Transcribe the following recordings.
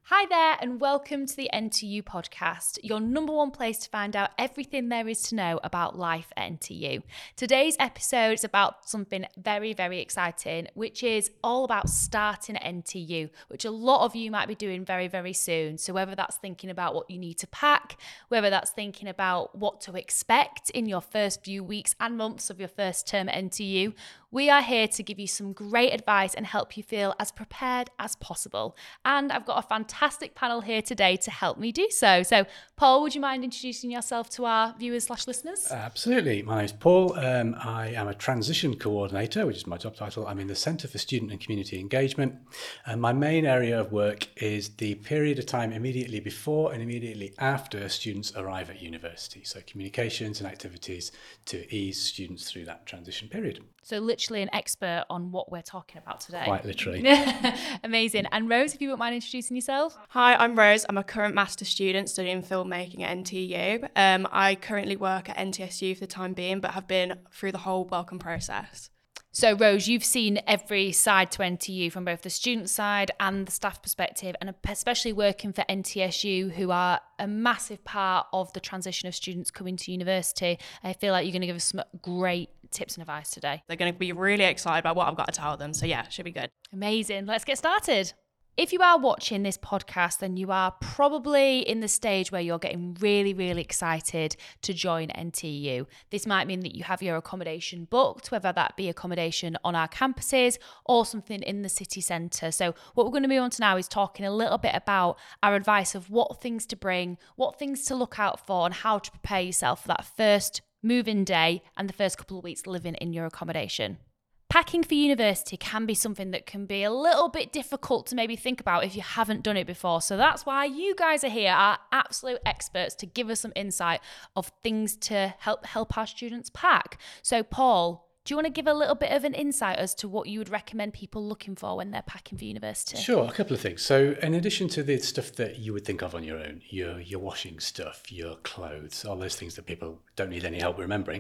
Hi there and welcome to the NTU podcast, your number one place to find out everything there is to know about life at NTU. Today's episode is about something very, very exciting, which is all about starting at NTU, which a lot of you might be doing very, very soon. So whether that's thinking about what you need to pack, whether that's thinking about what to expect in your first few weeks and months of your first term at NTU, we are here to give you some great advice and help you feel as prepared as possible. And I've got a fantastic panel here today to help me do so. So, Paul, would you mind introducing yourself to our viewers/listeners? Absolutely. My name is Paul. I am a transition coordinator, which is my job title. I'm in the Centre for Student and Community Engagement. And my main area of work is the period of time immediately before and immediately after students arrive at university. So communications and activities to ease students through that transition period. So literally an expert on what we're talking about today. Quite literally. Amazing. And Rose, if you wouldn't mind introducing yourself. Hi, I'm Rose. I'm a current master's student studying filmmaking at NTU. I currently work at NTSU for the time being, but have been through the whole welcome process. So Rose, you've seen every side to NTU from both the student side and the staff perspective, and especially working for NTSU, who are a massive part of the transition of students coming to university. I feel like you're going to give us some great tips and advice today. They're going to be really excited about what I've got to tell them. So yeah, should be good. Amazing. Let's get started. If you are watching this podcast, then you are probably in the stage where you're getting really, really excited to join NTU. This might mean that you have your accommodation booked, whether that be accommodation on our campuses or something in the city centre. So what we're going to move on to now is talking a little bit about our advice of what things to bring, what things to look out for, and how to prepare yourself for that first move-in day and the first couple of weeks living in your accommodation. Packing for university can be something that can be a little bit difficult to maybe think about if you haven't done it before. So that's why you guys are here, our absolute experts, to give us some insight of things to help our students pack. So Paul, do you want to give a little bit of an insight as to what you would recommend people looking for when they're packing for university? Sure, a couple of things. So in addition to the stuff that you would think of on your own, your washing stuff, your clothes, all those things that people don't need any help remembering,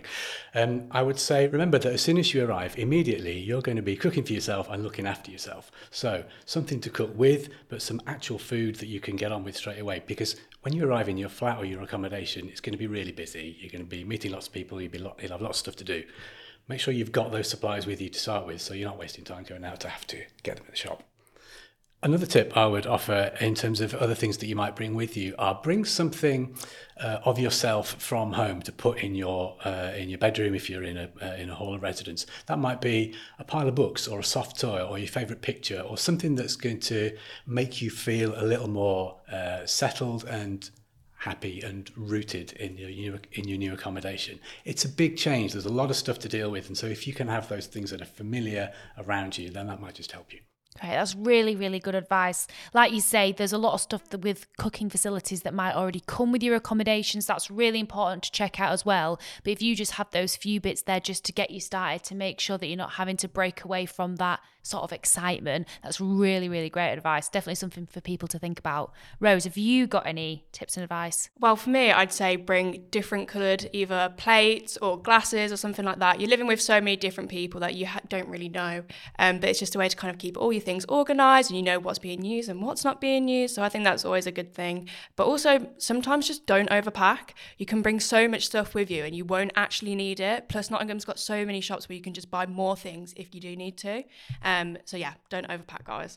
I would say remember that as soon as you arrive, immediately you're going to be cooking for yourself and looking after yourself. So something to cook with, but some actual food that you can get on with straight away, because when you arrive in your flat or your accommodation, it's going to be really busy. You're going to be meeting lots of people, you'll have lots of stuff to do. Make sure you've got those supplies with you to start with, so you're not wasting time going out to have to get them at the shop. Another tip I would offer in terms of other things that you might bring with you are bring something of yourself from home to put in your bedroom if you're in a hall of residence. That might be a pile of books or a soft toy or your favourite picture or something that's going to make you feel a little more settled and happy and rooted in your new accommodation. It's a big change. There's a lot of stuff to deal with, and so if you can have those things that are familiar around you, then that might just help you. Okay, that's really, really good advice. Like you say, there's a lot of stuff with cooking facilities that might already come with your accommodations. That's really important to check out as well. But if you just have those few bits there just to get you started, to make sure that you're not having to break away from that sort of excitement, that's really, really great advice. Definitely something for people to think about. Rose, have you got any tips and advice? Well, for me, I'd say bring different coloured either plates or glasses or something like that. You're living with so many different people that you don't really know, but it's just a way to kind of keep all your things organised and you know what's being used and what's not being used. So I think that's always a good thing. But also sometimes just don't overpack. You can bring so much stuff with you and you won't actually need it. Plus Nottingham's got so many shops where you can just buy more things if you do need to. So yeah, don't overpack, guys.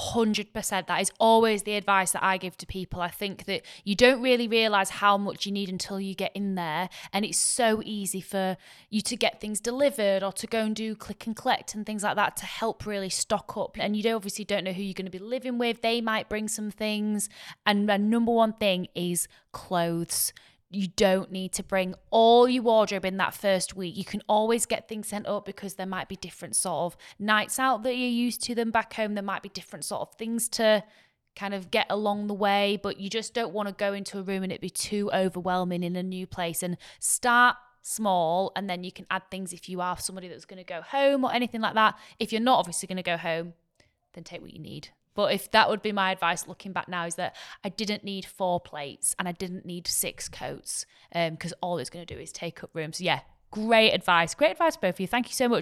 100%. That is always the advice that I give to people. I think that you don't really realise how much you need until you get in there, and it's so easy for you to get things delivered or to go and do click and collect and things like that to help really stock up. And you obviously don't know who you're going to be living with. They might bring some things, and the number one thing is clothes. You don't need to bring all your wardrobe in that first week. You can always get things sent up because there might be different sort of nights out that you're used to them back home. There might be different sort of things to kind of get along the way, but you just don't want to go into a room and it be too overwhelming in a new place. And start small, and then you can add things if you are somebody that's going to go home or anything like that. If you're not obviously going to go home, then take what you need. But if that would be my advice looking back now, is that I didn't need 4 plates and I didn't need 6 coats, because all it's going to do is take up room. So yeah, great advice both of you. Thank you so much.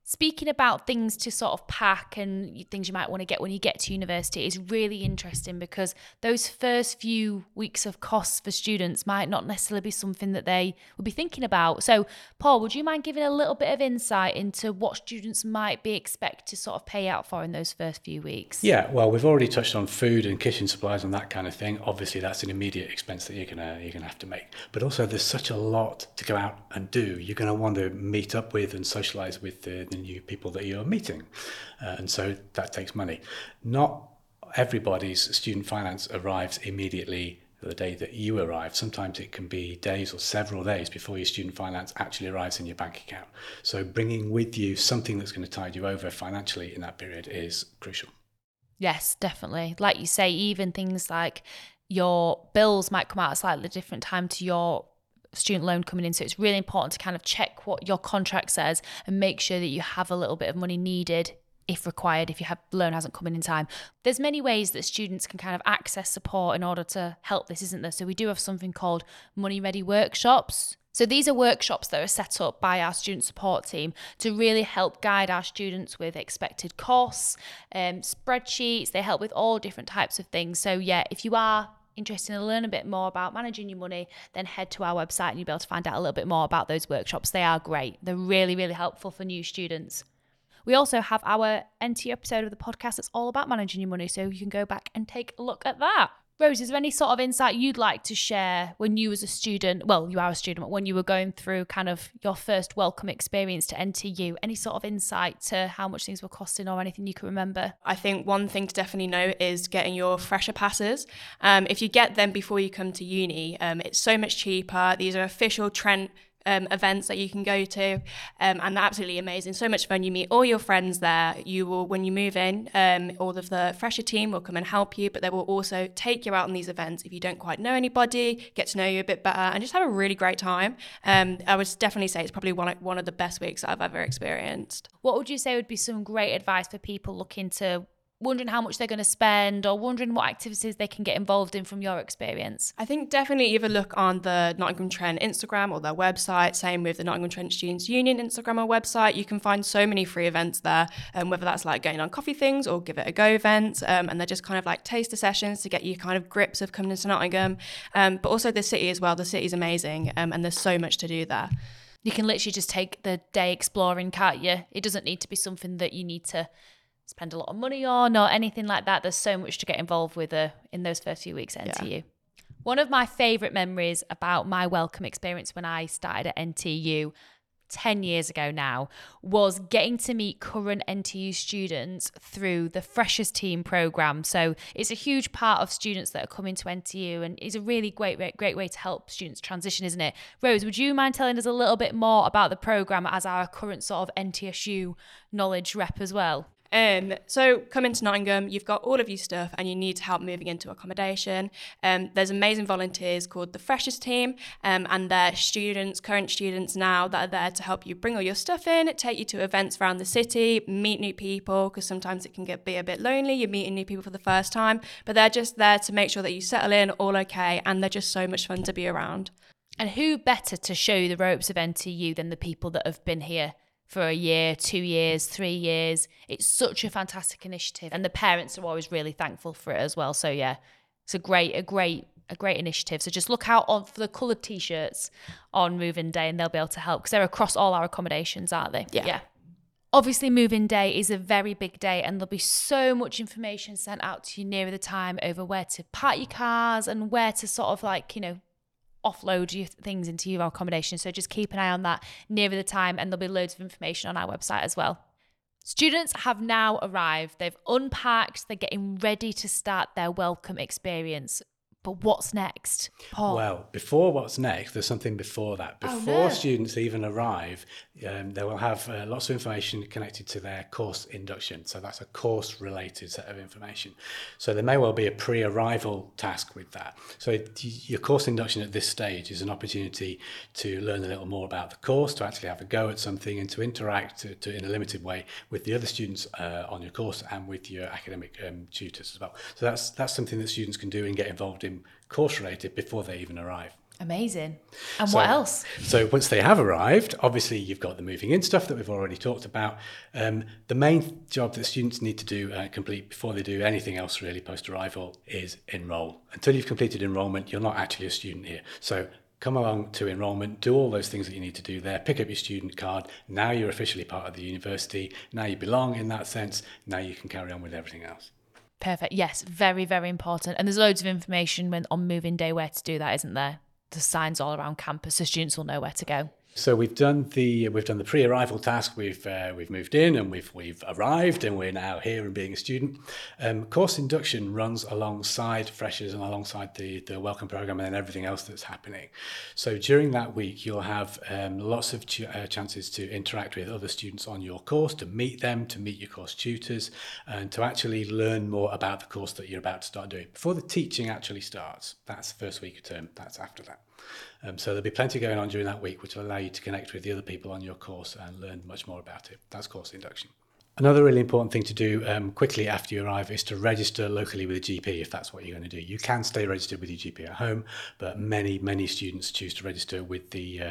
Speaking about things to sort of pack and things you might want to get when you get to university is really interesting, because those first few weeks of costs for students might not necessarily be something that they would be thinking about. So, Paul, would you mind giving a little bit of insight into what students might be expected to sort of pay out for in those first few weeks? Yeah, well, we've already touched on food and kitchen supplies and that kind of thing. Obviously, that's an immediate expense that you're gonna have to make. But also, there's such a lot to go out and do. You're going to want to meet up with and socialise with the new people that you're meeting, and so that takes money. Not everybody's student finance arrives immediately the day that you arrive. Sometimes it can be days or several days before your student finance actually arrives in your bank account. So bringing with you something that's going to tide you over financially in that period is crucial. Yes, definitely. Like you say, even things like your bills might come out at a slightly different time to your student loan coming in. So it's really important to kind of check what your contract says and make sure that you have a little bit of money needed if required, if your loan hasn't come in time. There's many ways that students can kind of access support in order to help this, isn't there? So we do have something called Money Ready workshops. So these are workshops that are set up by our student support team to really help guide our students with expected costs, spreadsheets. They help with all different types of things. So yeah, if you are interested in learning a bit more about managing your money, then head to our website and you'll be able to find out a little bit more about those workshops. They are great. They're really, really helpful for new students. We also have our NTU episode of the podcast that's all about managing your money, so you can go back and take a look at that. Rose, is there any sort of insight you'd like to share when you was a student, well, you are a student, but when you were going through kind of your first welcome experience to NTU, any sort of insight to how much things were costing or anything you can remember? I think one thing to definitely know is getting your fresher passes. If you get them before you come to uni, it's so much cheaper. These are official Trent events that you can go to, and they're absolutely amazing. So much fun. You meet all your friends there. You will, when you move in, all of the fresher team will come and help you, but they will also take you out on these events if you don't quite know anybody, get to know you a bit better, and just have a really great time. I would definitely say it's probably one of the best weeks that I've ever experienced. What would you say would be some great advice for people looking to wondering how much they're going to spend or wondering what activities they can get involved in from your experience? I think definitely either look on the Nottingham Trent Instagram or their website. Same with the Nottingham Trent Students' Union Instagram or website. You can find so many free events there, whether that's like going on coffee things or Give It a Go events, and they're just kind of like taster sessions to get you kind of grips of coming to Nottingham, but also the city as well. The city's amazing, and there's so much to do there. You can literally just take the day exploring, can't you? It doesn't need to be something that you need to spend a lot of money on or anything like that. There's so much to get involved with in those first few weeks at NTU. Yeah. One of my favourite memories about my welcome experience when I started at NTU 10 years ago now was getting to meet current NTU students through the Freshers Team programme. So it's a huge part of students that are coming to NTU and is a really great way to help students transition, isn't it? Rose, would you mind telling us a little bit more about the programme as our current sort of NTSU knowledge rep as well? So come into Nottingham, you've got all of your stuff and you need help moving into accommodation. There's amazing volunteers called the Freshers Team, and they're current students now that are there to help you bring all your stuff in, take you to events around the city, meet new people, because sometimes it can be a bit lonely. You're meeting new people for the first time, but they're just there to make sure that you settle in all okay, and they're just so much fun to be around. And who better to show you the ropes of NTU than the people that have been here for a year, 2 years, 3 years. It's such a fantastic initiative, and the parents are always really thankful for it as well. So yeah, it's a great initiative. So just look out for the coloured t-shirts on moving day, and they'll be able to help because they're across all our accommodations, aren't they? Yeah. Obviously, moving day is a very big day, and there'll be so much information sent out to you nearer the time over where to park your cars and where to sort of offload your things into your accommodation. So just keep an eye on that nearer the time, and there'll be loads of information on our website as well. Students have now arrived. They've unpacked. They're getting ready to start their welcome experience. But what's next, Paul? Well, before what's next, there's something before that. Before students even arrive, they will have lots of information connected to their course induction. So that's a course-related set of information. So there may well be a pre-arrival task with that. So your course induction at this stage is an opportunity to learn a little more about the course, to actually have a go at something, and to interact in a limited way with the other students on your course and with your academic tutors as well. So that's something that students can do and get involved in course related before they even arrive. Amazing. And what else? So once they have arrived, obviously you've got the moving in stuff that we've already talked about. The main job that students need to do complete before they do anything else really post-arrival is enrol. Until you've completed enrolment, you're not actually a student here. So come along to enrolment, do all those things that you need to do there, pick up your student card. Now you're officially part of the university. Now you belong in that sense. Now you can carry on with everything else. Perfect. Yes, very, very important. And there's loads of information on moving day where to do that, isn't there? The signs all around campus, so students will know where to go. So we've done the pre-arrival task. We've moved in and we've arrived and we're now here and being a student. Course induction runs alongside freshers and alongside the welcome program and then everything else that's happening. So during that week, you'll have lots of chances to interact with other students on your course, to meet them, to meet your course tutors, and to actually learn more about the course that you're about to start doing before the teaching actually starts. That's the first week of term. That's after that. So there'll be plenty going on during that week, which will allow you to connect with the other people on your course and learn much more about it. That's course induction. Another really important thing to do quickly after you arrive is to register locally with a GP if that's what you're going to do. You can stay registered with your GP at home, but many students choose to register with the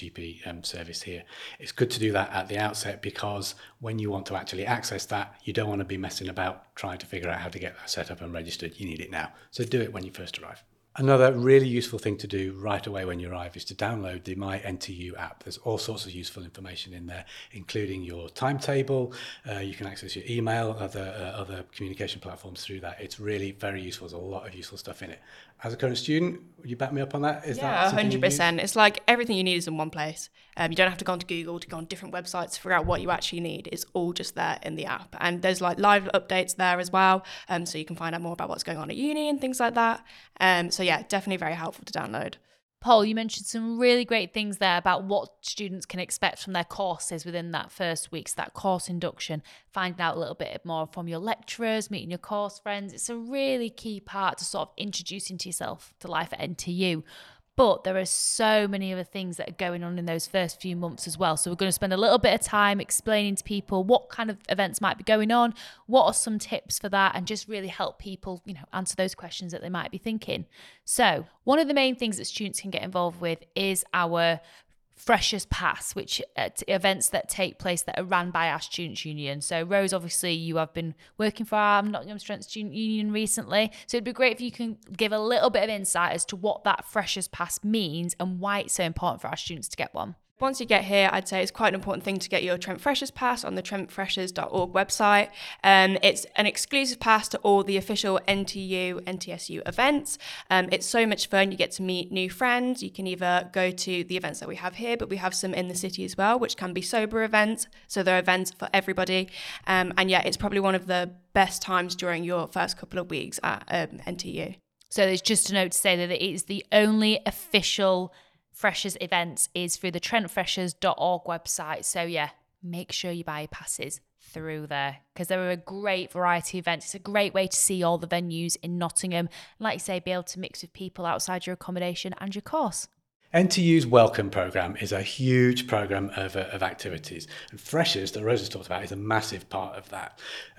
GP service here. It's good to do that at the outset because when you want to actually access that, you don't want to be messing about trying to figure out how to get that set up and registered. You need it now. So do it when you first arrive. Another really useful thing to do right away when you arrive is to download the My NTU app. There's all sorts of useful information in there, including your timetable. You can access your email, other communication platforms through that. It's really very useful. There's a lot of useful stuff in it. As a current student, would you back me up on that? Yeah, 100%. It's like everything you need is in one place. You don't have to go onto Google to go on different websites to figure out what you actually need. It's all just there in the app. And there's like live updates there as well. So you can find out more about what's going on at uni and things like that. So yeah, definitely very helpful to download. Paul, you mentioned some really great things there about what students can expect from their courses within that first week. So that course induction, finding out a little bit more from your lecturers, meeting your course friends. It's a really key part to sort of introducing to yourself to life at NTU. But there are so many other things that are going on in those first few months as well. So we're going to spend a little bit of time explaining to people what kind of events might be going on, what are some tips for that, and just really help people, answer those questions that they might be thinking. So one of the main things that students can get involved with is our Freshers Pass, which events that take place that are run by our Students' Union. So Rose, obviously you have been working for our Nottingham Strength Student Union recently. So it'd be great if you can give a little bit of insight as to what that Freshers Pass means and why it's so important for our students to get one. Once you get here, I'd say it's quite an important thing to get your Trent Freshers Pass on the trentfreshers.org website. It's an exclusive pass to all the official NTU, NTSU events. It's so much fun. You get to meet new friends. You can either go to the events that we have here, but we have some in the city as well, which can be sober events. So they're events for everybody. And yeah, it's probably one of the best times during your first couple of weeks at NTU. So there's just a note to say that it is the only official Freshers events is through the trentfreshers.org website. So yeah, make sure you buy your passes through there because there are a great variety of events. It's a great way to see all the venues in Nottingham. And like you say, be able to mix with people outside your accommodation and your course. NTU's Welcome Programme is a huge programme of activities. And Freshers, that Rose has talked about, is a massive part of that.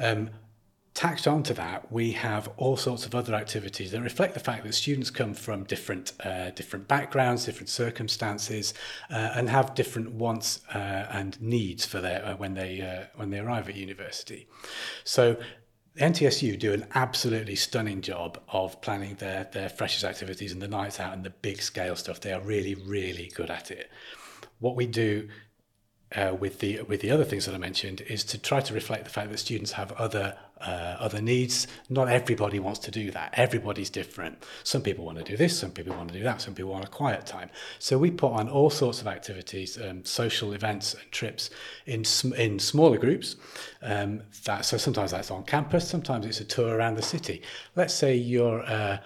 Tacked onto that, we have all sorts of other activities that reflect the fact that students come from different backgrounds, different circumstances, and have different wants and needs for their when they arrive at university. So NTSU do an absolutely stunning job of planning their freshers activities and the nights out and the big scale stuff. They are really, really good at it. What we do with the other things that I mentioned is to try to reflect the fact that students have other needs. Not everybody wants to do that. Everybody's different. Some people want to do this, some people want to do that, some people want a quiet time. So we put on all sorts of activities, social events and trips in smaller groups. So sometimes that's on campus, sometimes it's a tour around the city. Let's say you're a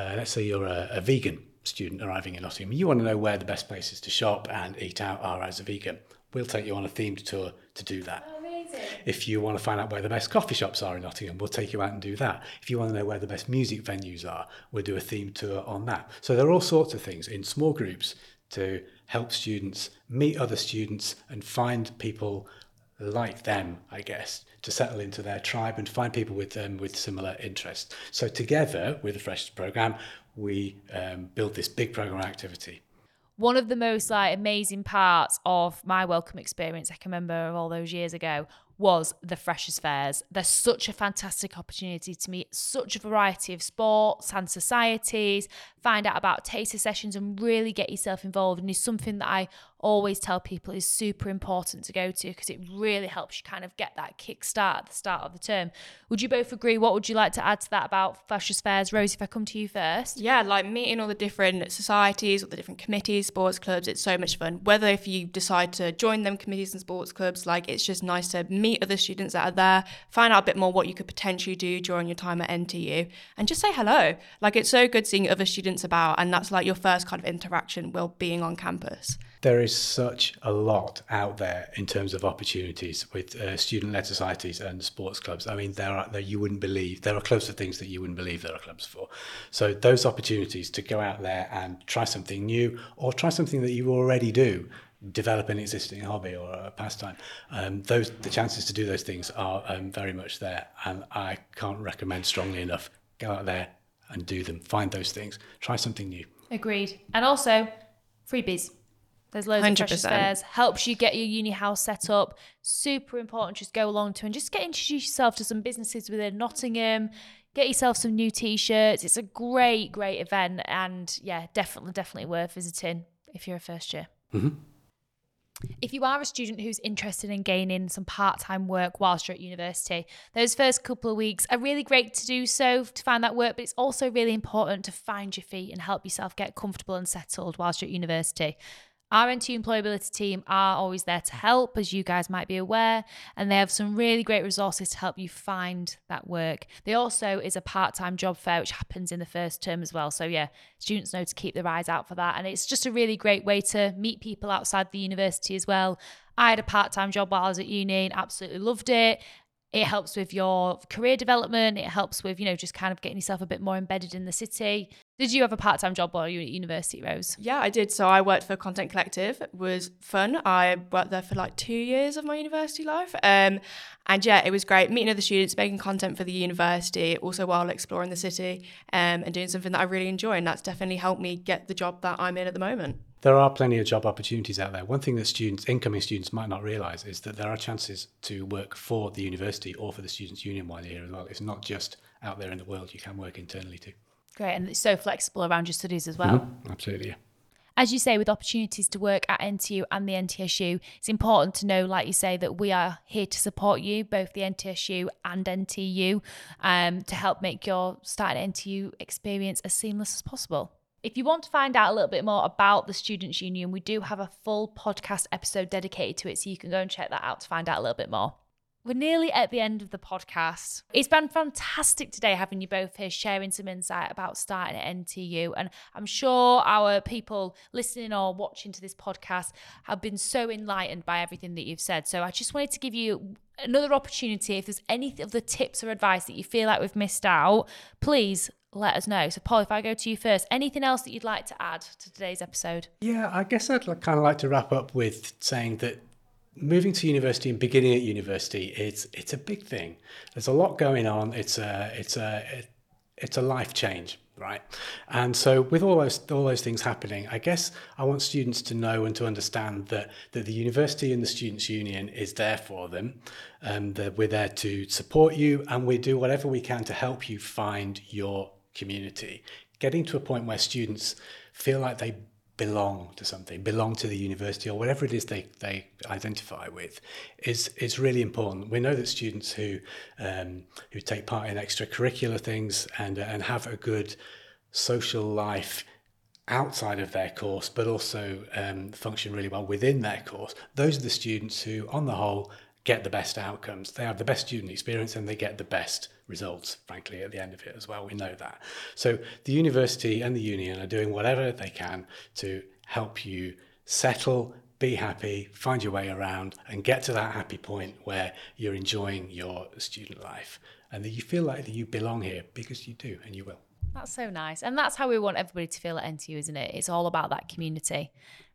vegan student arriving in Nottingham. You want to know where the best places to shop and eat out are as a vegan. We'll take you on a themed tour to do that. Oh, amazing. If you want to find out where the best coffee shops are in Nottingham, we'll take you out and do that. If you want to know where the best music venues are, we'll do a themed tour on that. So there are all sorts of things in small groups to help students meet other students and find people like them, I guess, to settle into their tribe and find people with similar interests. So together with the Freshers Programme, we build this big programme activity. One of the most amazing parts of my welcome experience, I can remember all those years ago, was the Freshers' Fairs. They're such a fantastic opportunity to meet such a variety of sports and societies, find out about taster sessions and really get yourself involved. And it's something that I always tell people is super important to go to because it really helps you kind of get that kick start at the start of the term. Would you both agree? What would you like to add to that about Freshers' Fairs? Rosie, if I come to you first. Yeah, like meeting all the different societies, all the different committees, sports clubs, it's so much fun. Whether if you decide to join them committees and sports clubs, like it's just nice to meet other students that are there, find out a bit more what you could potentially do during your time at NTU and just say hello. Like it's so good seeing other students about, and that's like your first kind of interaction while being on campus. There is such a lot out there in terms of opportunities with student-led societies and sports clubs. I mean, there you wouldn't believe, there are clubs for things that you wouldn't believe there are clubs for. So those opportunities to go out there and try something new or try something that you already do, develop an existing hobby or a pastime, the chances to do those things are very much there. And I can't recommend strongly enough, go out there and do them, find those things, try something new. Agreed. And also, freebies. There's loads 100%. Of Freshers' Fairs, helps you get your uni house set up. Super important, just go along to and just introduce yourself to some businesses within Nottingham. Get yourself some new t-shirts. It's a great event and yeah, definitely worth visiting if you're a first year. Mm-hmm. If you are a student who's interested in gaining some part-time work whilst you're at university, those first couple of weeks are really great to do so, to find that work, but it's also really important to find your feet and help yourself get comfortable and settled whilst you're at university. Our NTU employability team are always there to help, as you guys might be aware, and they have some really great resources to help you find that work. There also is a part-time job fair which happens in the first term as well. So yeah, students know to keep their eyes out for that. And it's just a really great way to meet people outside the university as well. I had a part-time job while I was at uni and absolutely loved it. It helps with your career development. It helps with, just kind of getting yourself a bit more embedded in the city. Did you have a part-time job while you were at university, Rose? Yeah, I did. So I worked for Content Collective. It was fun. I worked there for like 2 years of my university life. And yeah, it was great meeting other students, making content for the university, also while exploring the city and doing something that I really enjoy. And that's definitely helped me get the job that I'm in at the moment. There are plenty of job opportunities out there. One thing that incoming students might not realise is that there are chances to work for the university or for the Students' Union while you're here as well. It's not just out there in the world, you can work internally too. Great, and it's so flexible around your studies as well. Mm-hmm. Absolutely, yeah. As you say, with opportunities to work at NTU and the NTSU, it's important to know, like you say, that we are here to support you, both the NTSU and NTU, to help make your start at NTU experience as seamless as possible. If you want to find out a little bit more about the Students' Union, we do have a full podcast episode dedicated to it, so you can go and check that out to find out a little bit more. We're nearly at the end of the podcast. It's been fantastic today having you both here sharing some insight about starting at NTU. And I'm sure our people listening or watching to this podcast have been so enlightened by everything that you've said. So I just wanted to give you another opportunity. If there's any of the tips or advice that you feel like we've missed out, please let us know. So Paul, if I go to you first, anything else that you'd like to add to today's episode? Yeah, I guess I'd kind of like to wrap up with saying that moving to university and beginning at university, it's a big thing. There's a lot going on. It's a life change, right? And so with all those things happening, I guess I want students to know and to understand that the university and the Students' Union is there for them, that we're there to support you, and we do whatever we can to help you find your community. Getting to a point where students feel like they belong to something, belong to the university or whatever it is they identify with is really important. We know that students who take part in extracurricular things and have a good social life outside of their course, but also function really well within their course, those are the students who, on the whole, get the best outcomes. They have the best student experience and they get the best results, frankly, at the end of it as well. We know that. So the university and the union are doing whatever they can to help you settle, be happy, find your way around and get to that happy point where you're enjoying your student life and that you feel like that you belong here, because you do and you will. That's so nice. And that's how we want everybody to feel at NTU, isn't it? It's all about that community.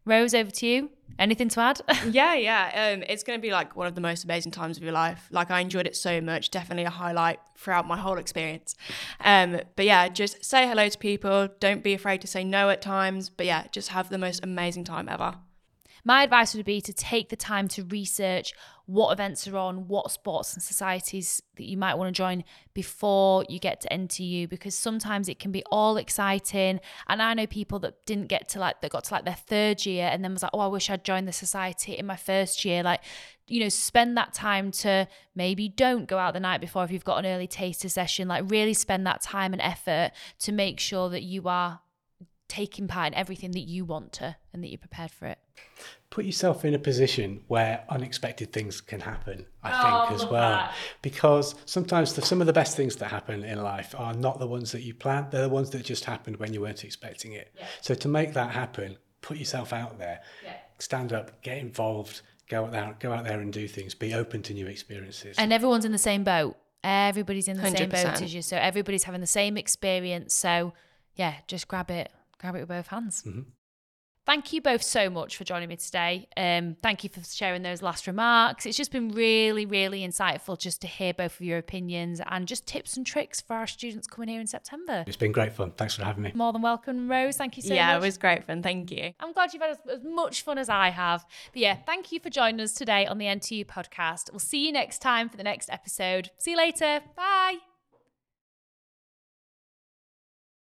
Rose, over to you. Anything to add? Yeah. It's going to be like one of the most amazing times of your life. Like, I enjoyed it so much. Definitely a highlight throughout my whole experience. But yeah, just say hello to people. Don't be afraid to say no at times. But yeah, just have the most amazing time ever. My advice would be to take the time to research what events are on, what sports and societies that you might want to join before you get to NTU, because sometimes it can be all exciting. And I know people that got to their third year and then was like, oh, I wish I'd joined the society in my first year. Like, spend that time to maybe don't go out the night before if you've got an early taster session. Like, really spend that time and effort to make sure that you are taking part in everything that you want to and that you're prepared for it. Put yourself in a position where unexpected things can happen, I think, as well. That. Because sometimes some of the best things that happen in life are not the ones that you planned. They're the ones that just happened when you weren't expecting it. Yeah. So to make that happen, put yourself out there, stand up, get involved, go out there and do things, be open to new experiences. And everyone's in the same boat. Everybody's in the 100%. same boat as you. So everybody's having the same experience. So yeah, just grab it with both hands. Mm-hmm. Thank you both so much for joining me today. Thank you for sharing those last remarks. It's just been really, really insightful just to hear both of your opinions and just tips and tricks for our students coming here in September. It's been great fun. Thanks for having me. More than welcome, Rose. Thank you so much. Yeah, it was great fun. Thank you. I'm glad you've had as much fun as I have. But yeah, thank you for joining us today on the NTU podcast. We'll see you next time for the next episode. See you later. Bye.